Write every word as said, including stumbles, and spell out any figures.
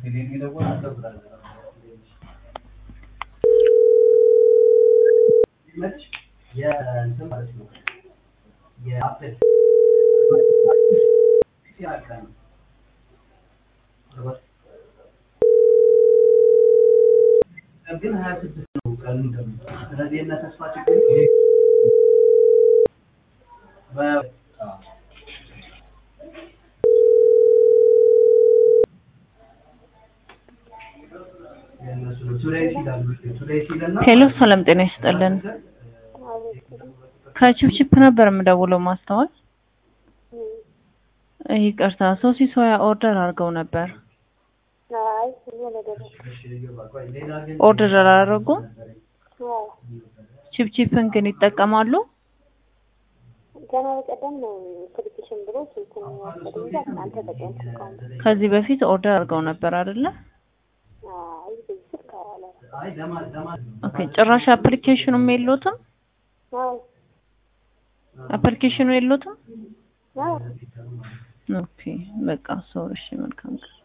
يا انت ማለት ነው የአፕል ሲያቀን ግን ሃያ ስድስት ነው ቀኑ ደግሞ ስለዚህ እና ተስፋ ችግር ሄሎ ሰላም ጤና ይስጥልን ከቺፕቺፕ ነበር የምደውለው ማስተዋል ይቅርታ ሶሲ ሶያ ኦርደር አድርገው ነበር አይ ስለነገር ኦርደር አደረጉ ቺፕቺፕን ግን ይጠቀማሉ ገና በቀደም ነው ፕሪፓሬሽን ብሎ ስልኩን ወሰደኝ አንተ ተጠቀምከው ከዚህ በፊት ኦርደር አድርገው ነበር አይደለ አይ ስልክ አለ አይ ለማ ለማ ኦኬ ጭራሽ አፕሊኬሽኑም የለውም አዎ አፕሊኬሽኑ የለውም አዎ ኦኬ በቃ ሶሪ እሺ መልካም